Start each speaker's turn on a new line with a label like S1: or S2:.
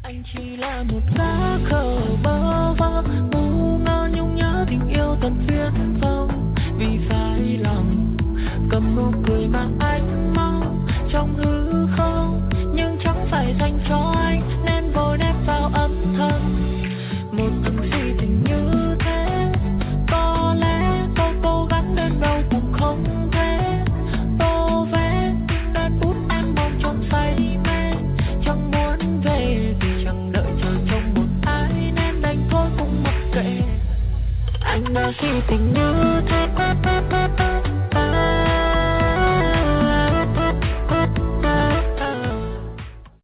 S1: Anh chỉ là một lá khờ bơ vơ, ngu ngơ nhung nhớ tình yêu tận viễn vông. Vì phải lòng cầm nụ cười mà anh mong trong hư không, nhưng chẳng phải dành cho anh nên vội nép vào âm thầm. Một từng si tình như thế, có lẽ tôi cố gắng đến đâu cũng không thể tô vẽ những đất bút anh mong trong say mê. Chẳng muốn về vì chẳng đợi chờ trong một ai nên đành thôi cũng mặc kệ. Anh đã si tình như thế,